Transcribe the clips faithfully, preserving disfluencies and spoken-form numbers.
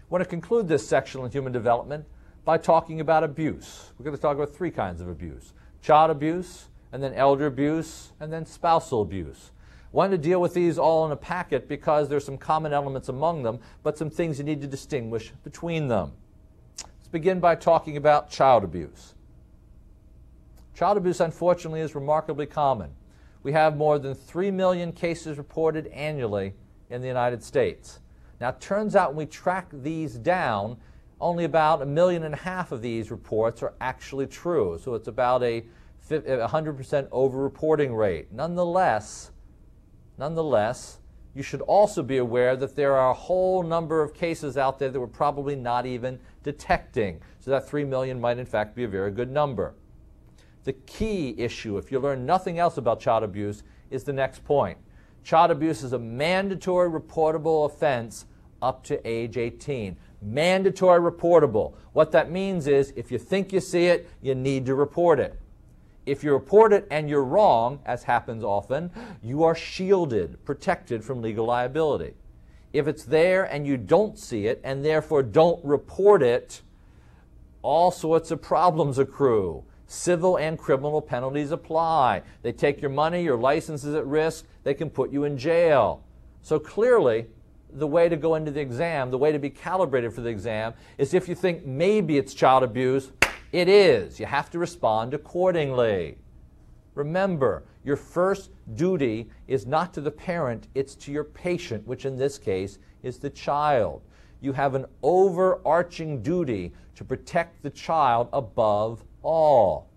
want to conclude this section on human development by talking about abuse. We're going to talk about three kinds of abuse: child abuse, and then elder abuse, and then spousal abuse. I wanted to deal with these all in a packet because there's some common elements among them, but some things you need to distinguish between them. Let's begin by talking about child abuse. Child abuse, unfortunately, is remarkably common. We have more than three million cases reported annually in the United States. Now, it turns out when we track these down, only about a million and a half of these reports are actually true. So it's about a one hundred percent over-reporting rate. Nonetheless, nonetheless, you should also be aware that there are a whole number of cases out there that we're probably not even detecting. So that three million might in fact be a very good number. The key issue, if you learn nothing else about child abuse, is the next point. Child abuse is a mandatory reportable offense up to age eighteen. Mandatory reportable. What that means is if you think you see it, you need to report it. If you report it and you're wrong, as happens often, you are shielded, protected from legal liability. If it's there and you don't see it and therefore don't report it, all sorts of problems accrue. Civil and criminal penalties apply. They take your money, your license is at risk, they can put you in jail. So clearly, the way to go into the exam, the way to be calibrated for the exam, is if you think maybe it's child abuse, it is. You have to respond accordingly. Remember, your first duty is not to the parent, it's to your patient, which in this case is the child. You have an overarching duty to protect the child above all.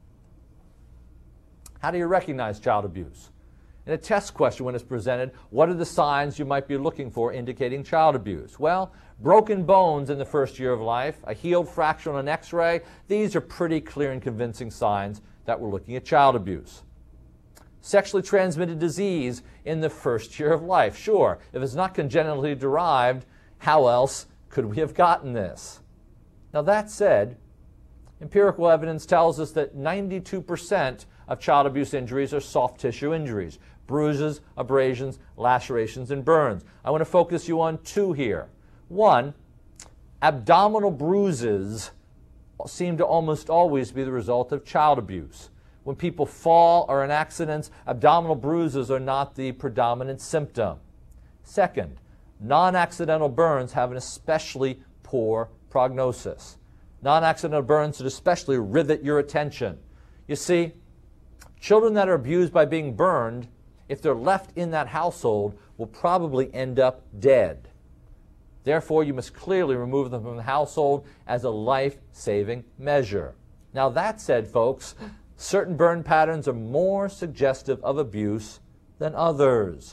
How do you recognize child abuse? In a test question when it's presented, what are the signs you might be looking for indicating child abuse? Well, broken bones in the first year of life, a healed fracture on an x-ray, these are pretty clear and convincing signs that we're looking at child abuse. Sexually transmitted disease in the first year of life. Sure, if it's not congenitally derived, how else could we have gotten this? Now that said, empirical evidence tells us that ninety-two percent of child abuse injuries are soft tissue injuries: bruises, abrasions, lacerations, and burns. I want to focus you on two here. One, abdominal bruises seem to almost always be the result of child abuse. When people fall or in accidents, abdominal bruises are not the predominant symptom. Second, non-accidental burns have an especially poor prognosis. Non-accidental burns should especially rivet your attention. You see, children that are abused by being burned, if they're left in that household, will probably end up dead. Therefore, you must clearly remove them from the household as a life-saving measure. Now, that said, folks, certain burn patterns are more suggestive of abuse than others.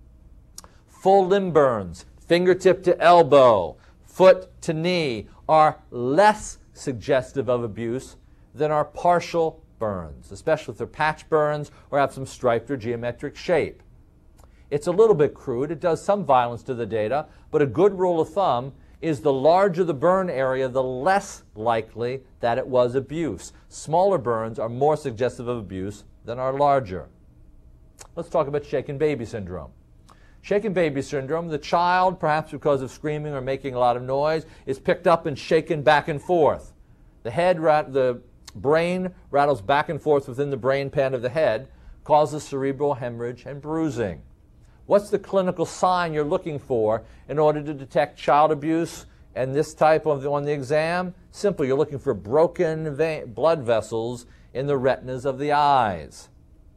Full limb burns, fingertip to elbow, foot to knee, are less suggestive of abuse than are partial burns, especially if they're patch burns or have some striped or geometric shape. It's a little bit crude. It does some violence to the data, but a good rule of thumb is the larger the burn area, the less likely that it was abuse. Smaller burns are more suggestive of abuse than are larger. Let's talk about shaken baby syndrome. Shaken baby syndrome, the child, perhaps because of screaming or making a lot of noise, is picked up and shaken back and forth. The head, the brain rattles back and forth within the brain pan of the head, causes cerebral hemorrhage and bruising. What's the clinical sign you're looking for in order to detect child abuse and this type of on the exam? Simple, you're looking for broken vein, blood vessels in the retinas of the eyes.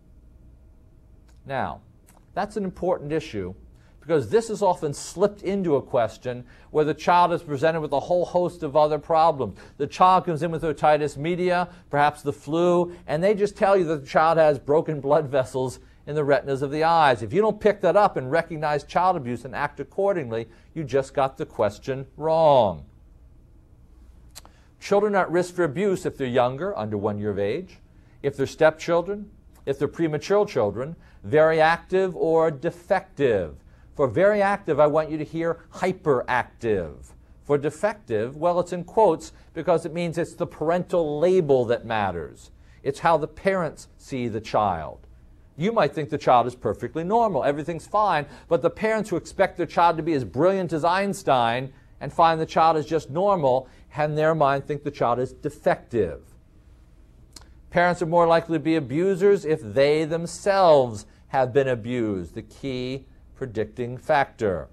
Now, that's an important issue because this is often slipped into a question where the child is presented with a whole host of other problems. The child comes in with otitis media, perhaps the flu, and they just tell you that the child has broken blood vessels in the retinas of the eyes. If you don't pick that up and recognize child abuse and act accordingly, you just got the question wrong. Children are at risk for abuse if they're younger, under one year of age, if they're stepchildren, if they're premature children, very active or defective. For very active, I want you to hear hyperactive. For defective, well, it's in quotes because it means it's the parental label that matters. It's how the parents see the child. You might think the child is perfectly normal, everything's fine, but the parents who expect their child to be as brilliant as Einstein and find the child is just normal, and in their mind think the child is defective. Parents are more likely to be abusers if they themselves have been abused, the key predicting factor.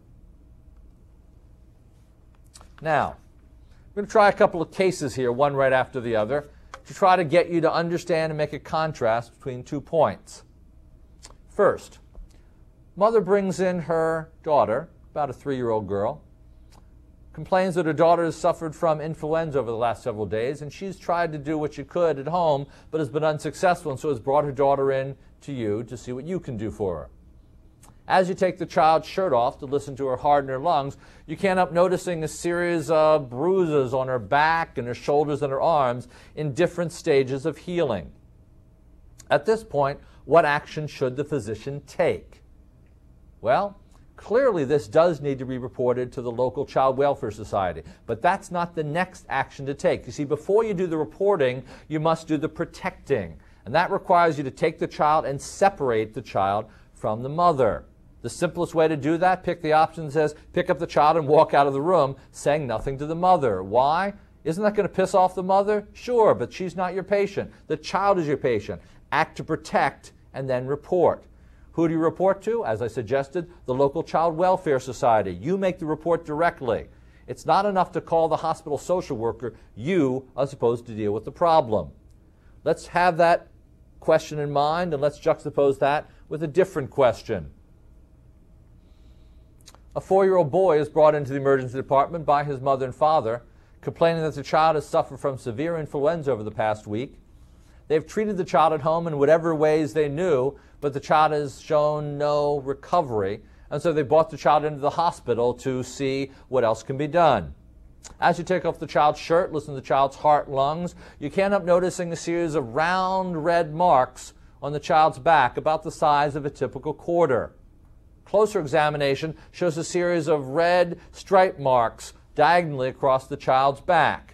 Now, I'm going to try a couple of cases here, one right after the other, to try to get you to understand and make a contrast between two points. First, mother brings in her daughter, about a three-year-old girl, complains that her daughter has suffered from influenza over the last several days, and she's tried to do what she could at home, but has been unsuccessful, and so has brought her daughter in to you to see what you can do for her. As you take the child's shirt off to listen to her heart and her lungs, you can't help noticing a series of bruises on her back and her shoulders and her arms in different stages of healing. At this point, what action should the physician take? Well, clearly this does need to be reported to the local Child Welfare Society, but that's not the next action to take. You see, before you do the reporting, you must do the protecting, and that requires you to take the child and separate the child from the mother. The simplest way to do that, pick the option that says, pick up the child and walk out of the room, saying nothing to the mother. Why? Isn't that going to piss off the mother? Sure, but she's not your patient. The child is your patient. Act to protect and then report. Who do you report to? As I suggested, the local Child Welfare Society. You make the report directly. It's not enough to call the hospital social worker. You are supposed to deal with the problem. Let's have that question in mind, and let's juxtapose that with a different question. A four-year-old boy is brought into the emergency department by his mother and father, complaining that the child has suffered from severe influenza over the past week. They've treated the child at home in whatever ways they knew, but the child has shown no recovery, and so they brought the child into the hospital to see what else can be done. As you take off the child's shirt, listen to the child's heart and lungs, you can't help noticing a series of round red marks on the child's back, about the size of a typical quarter. Closer examination shows a series of red stripe marks diagonally across the child's back.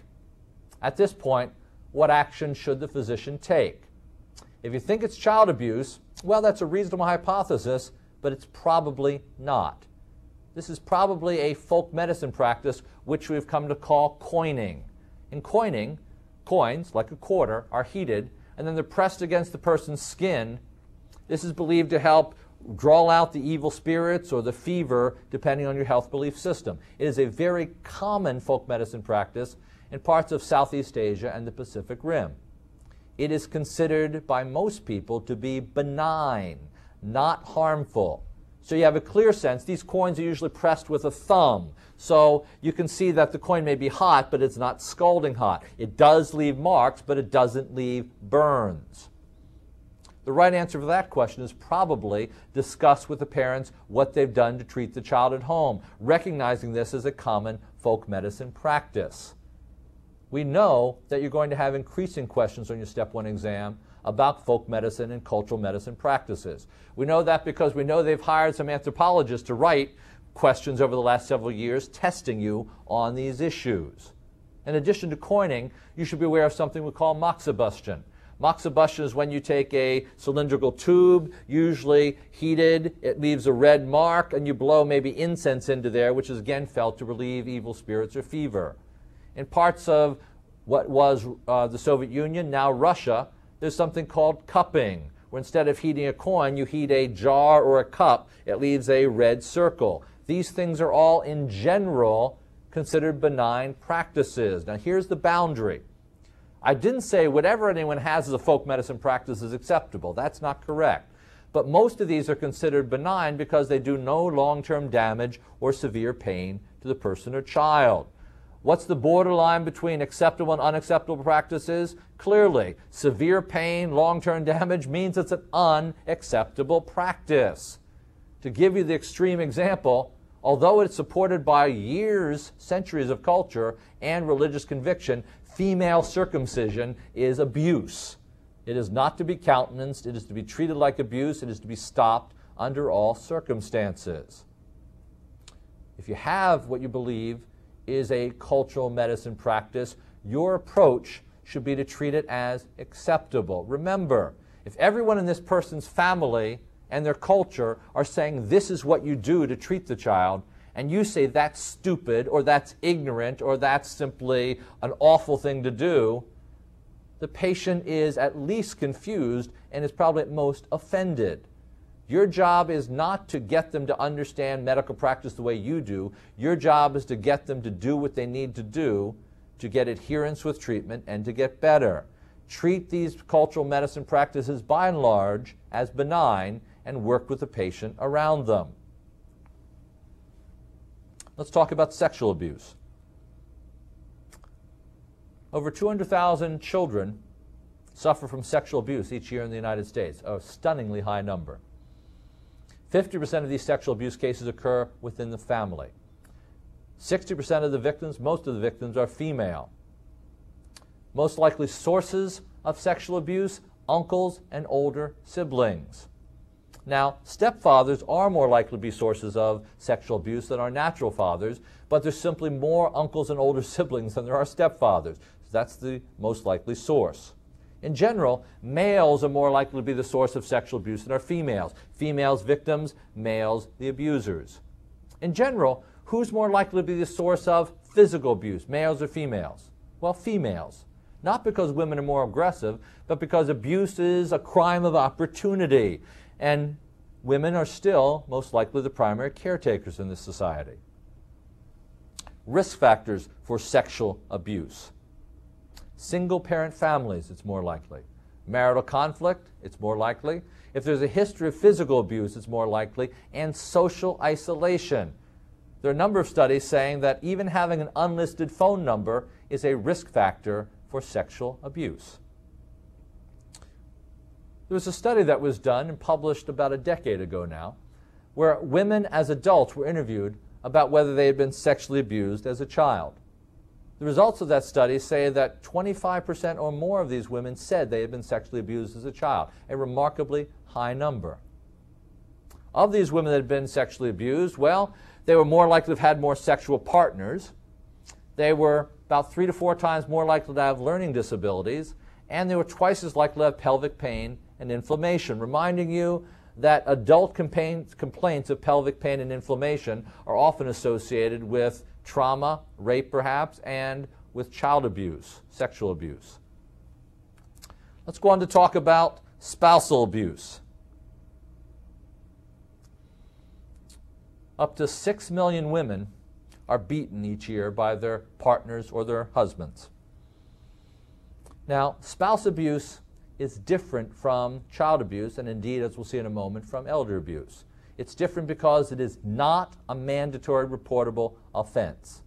At this point, what action should the physician take? If you think it's child abuse, well, that's a reasonable hypothesis, but it's probably not. This is probably a folk medicine practice which we've come to call coining. In coining, coins, like a quarter, are heated and then they're pressed against the person's skin. This is believed to help draw out the evil spirits or the fever, depending on your health belief system. It is a very common folk medicine practice in parts of Southeast Asia and the Pacific Rim. It is considered by most people to be benign, not harmful. So you have a clear sense. These coins are usually pressed with a thumb. So you can see that the coin may be hot, but it's not scalding hot. It does leave marks, but it doesn't leave burns. The right answer for that question is probably discuss with the parents what they've done to treat the child at home, recognizing this as a common folk medicine practice. We know that you're going to have increasing questions on your Step one exam about folk medicine and cultural medicine practices. We know that because we know they've hired some anthropologists to write questions over the last several years testing you on these issues. In addition to coining, you should be aware of something we call moxibustion. Moxibustion is when you take a cylindrical tube, usually heated, it leaves a red mark, and you blow maybe incense into there, which is again felt to relieve evil spirits or fever. In parts of what was uh, the Soviet Union, now Russia, there's something called cupping, where instead of heating a coin, you heat a jar or a cup. It leaves a red circle. These things are all, in general, considered benign practices. Now, here's the boundary. I didn't say whatever anyone has as a folk medicine practice is acceptable. That's not correct. But most of these are considered benign because they do no long-term damage or severe pain to the person or child. What's the borderline between acceptable and unacceptable practices? Clearly, severe pain, long-term damage means it's an unacceptable practice. To give you the extreme example, although it's supported by years, centuries of culture and religious conviction, female circumcision is abuse. It is not to be countenanced. It is to be treated like abuse. It is to be stopped under all circumstances. If you have what you believe is a cultural medicine practice, your approach should be to treat it as acceptable. Remember, if everyone in this person's family and their culture are saying this is what you do to treat the child, and you say that's stupid or that's ignorant or that's simply an awful thing to do, the patient is at least confused and is probably at most offended. Your job is not to get them to understand medical practice the way you do. Your job is to get them to do what they need to do to get adherence with treatment and to get better. Treat these cultural medicine practices by and large as benign and work with the patient around them. Let's talk about sexual abuse. Over two hundred thousand children suffer from sexual abuse each year in the United States, a stunningly high number. fifty percent of these sexual abuse cases occur within the family. sixty percent of the victims, most of the victims, are female. Most likely sources of sexual abuse, uncles and older siblings. Now, stepfathers are more likely to be sources of sexual abuse than our natural fathers, but there's simply more uncles and older siblings than there are stepfathers. So that's the most likely source. In general, males are more likely to be the source of sexual abuse than are females. Females victims, males the abusers. In general, who's more likely to be the source of physical abuse, males or females? Well, females. Not because women are more aggressive, but because abuse is a crime of opportunity. And women are still most likely the primary caretakers in this society. Risk factors for sexual abuse. Single-parent families, it's more likely. Marital conflict, it's more likely. If there's a history of physical abuse, it's more likely. And social isolation. There are a number of studies saying that even having an unlisted phone number is a risk factor for sexual abuse. There was a study that was done and published about a decade ago now, where women as adults were interviewed about whether they had been sexually abused as a child. The results of that study say that twenty-five percent or more of these women said they had been sexually abused as a child, a remarkably high number. Of these women that had been sexually abused, well, they were more likely to have had more sexual partners. They were about three to four times more likely to have learning disabilities, and they were twice as likely to have pelvic pain and inflammation, reminding you that adult complaints of pelvic pain and inflammation are often associated with trauma, rape perhaps, and with child abuse, sexual abuse. Let's go on to talk about spousal abuse. Up to six million women are beaten each year by their partners or their husbands. Now, spouse abuse is different from child abuse, and indeed, as we'll see in a moment, from elder abuse. It's different because it is not a mandatory reportable offense.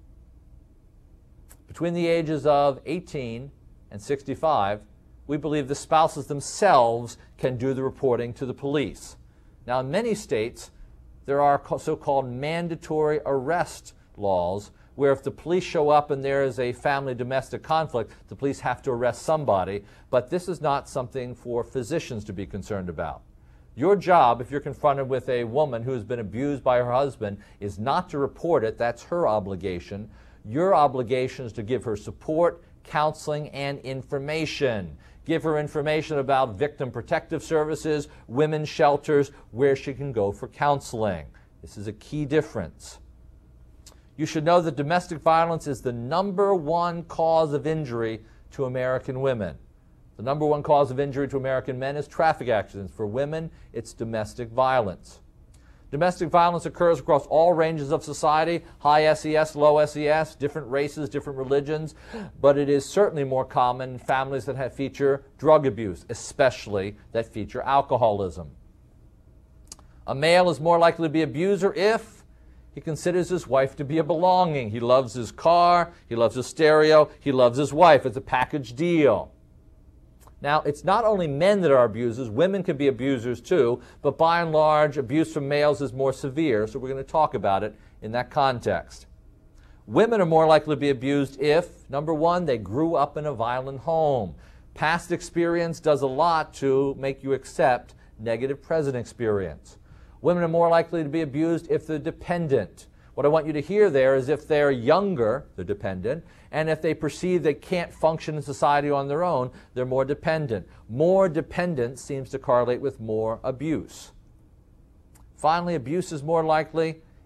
Between the ages of eighteen and sixty-five, we believe the spouses themselves can do the reporting to the police. Now, in many states, there are so-called mandatory arrest laws where if the police show up and there is a family domestic conflict, the police have to arrest somebody, but this is not something for physicians to be concerned about. Your job, if you're confronted with a woman who has been abused by her husband, is not to report it. That's her obligation. Your obligation is to give her support, counseling, and information. Give her information about victim protective services, women's shelters, where she can go for counseling. This is a key difference. You should know that domestic violence is the number one cause of injury to American women. The number one cause of injury to American men is traffic accidents. For women, it's domestic violence. Domestic violence occurs across all ranges of society, high S E S, low S E S, different races, different religions, but it is certainly more common in families that have feature drug abuse, especially that feature alcoholism. A male is more likely to be an abuser if he considers his wife to be a belonging. He loves his car, he loves his stereo, he loves his wife. It's a package deal. Now, it's not only men that are abusers, women can be abusers too, but by and large, abuse from males is more severe, so we're going to talk about it in that context. Women are more likely to be abused if, number one, they grew up in a violent home. Past experience does a lot to make you accept negative present experience. Women are more likely to be abused if they're dependent. What I want you to hear there is if they're younger, they're dependent, and if they perceive they can't function in society on their own, they're more dependent. More dependence seems to correlate with more abuse. Finally, abuse is more likely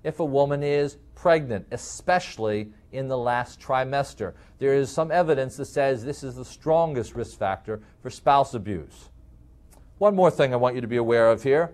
if a woman is pregnant, especially in the last trimester. There is some evidence that says this is the strongest risk factor for spouse abuse. One more thing I want you to be aware of here.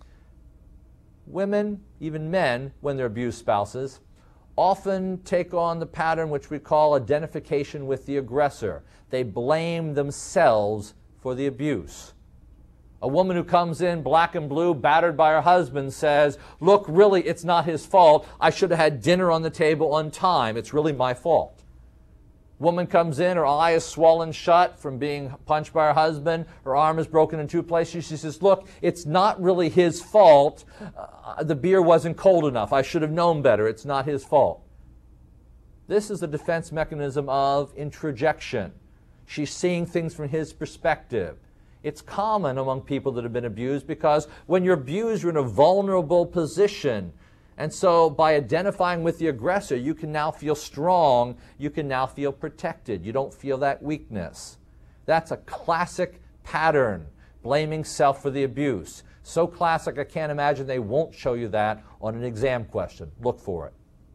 Women, even men, when they're abused spouses, often take on the pattern which we call identification with the aggressor. They blame themselves for the abuse. A woman who comes in black and blue, battered by her husband, says, look, really, it's not his fault. I should have had dinner on the table on time. It's really my fault. Woman comes in, her eye is swollen shut from being punched by her husband. Her arm is broken in two places. She says, look, it's not really his fault. Uh, the beer wasn't cold enough. I should have known better. It's not his fault. This is the defense mechanism of introjection. She's seeing things from his perspective. It's common among people that have been abused because when you're abused, you're in a vulnerable position. And so by identifying with the aggressor, you can now feel strong. You can now feel protected. You don't feel that weakness. That's a classic pattern, blaming self for the abuse. So classic, I can't imagine they won't show you that on an exam question. Look for it.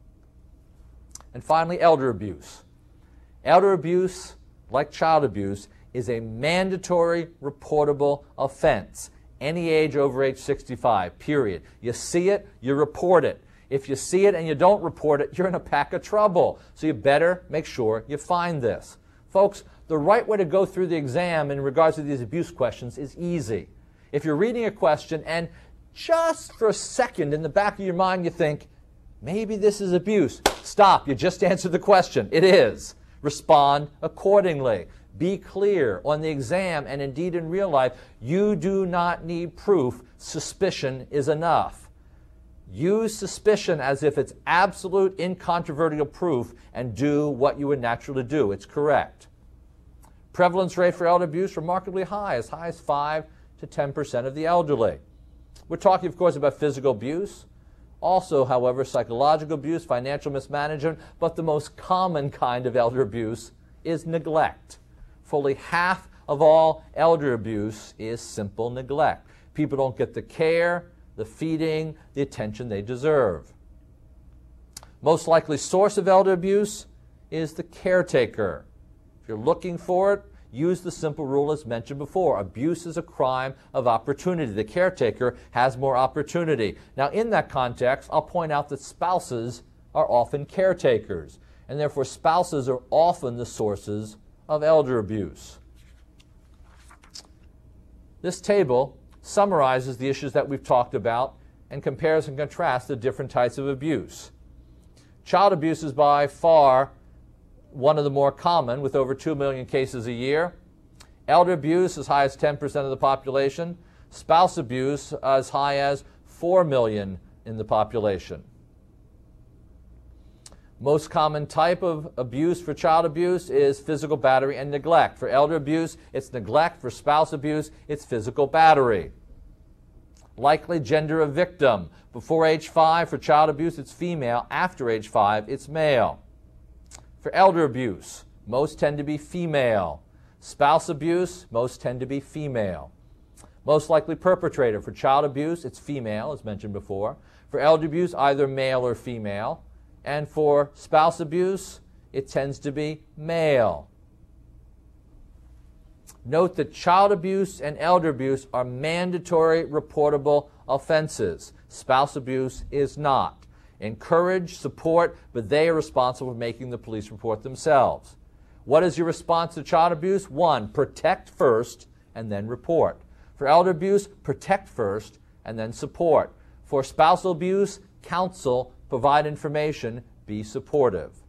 And finally, elder abuse. Elder abuse, like child abuse, is a mandatory reportable offense. Any age over age sixty-five, period. You see it, you report it. If you see it and you don't report it, you're in a pack of trouble. So you better make sure you find this. Folks, the right way to go through the exam in regards to these abuse questions is easy. If you're reading a question and just for a second in the back of your mind you think, maybe this is abuse, stop, you just answered the question. It is. Respond accordingly. Be clear on the exam and indeed in real life, you do not need proof. Suspicion is enough. Use suspicion as if it's absolute, incontrovertible proof and do what you would naturally do. It's correct. Prevalence rate for elder abuse remarkably high, as high as five to ten percent of the elderly. We're talking, of course, about physical abuse. Also, however, psychological abuse, financial mismanagement, but the most common kind of elder abuse is neglect. Fully half of all elder abuse is simple neglect. People don't get the care, the feeding, the attention they deserve. Most likely source of elder abuse is the caretaker. If you're looking for it, use the simple rule as mentioned before. Abuse is a crime of opportunity. The caretaker has more opportunity. Now, in that context, I'll point out that spouses are often caretakers, and therefore spouses are often the sources of elder abuse. This table summarizes the issues that we've talked about and compares and contrasts the different types of abuse. Child abuse is by far one of the more common, with over two million cases a year. Elder abuse as high as ten percent of the population. Spouse abuse as high as four million in the population. Most common type of abuse for child abuse is physical battery and neglect. For elder abuse, it's neglect. For spouse abuse, it's physical battery. Likely gender of victim. Before age five, for child abuse, it's female. After age five, it's male. For elder abuse, most tend to be female. Spouse abuse, most tend to be female. Most likely perpetrator. For child abuse, it's female, as mentioned before. For elder abuse, either male or female. And for spouse abuse, it tends to be male. Note that child abuse and elder abuse are mandatory reportable offenses. Spouse abuse is not. Encourage, support, but they are responsible for making the police report themselves. What is your response to child abuse? One, protect first and then report. For elder abuse, protect first and then support. For spousal abuse, counsel, provide information, be supportive.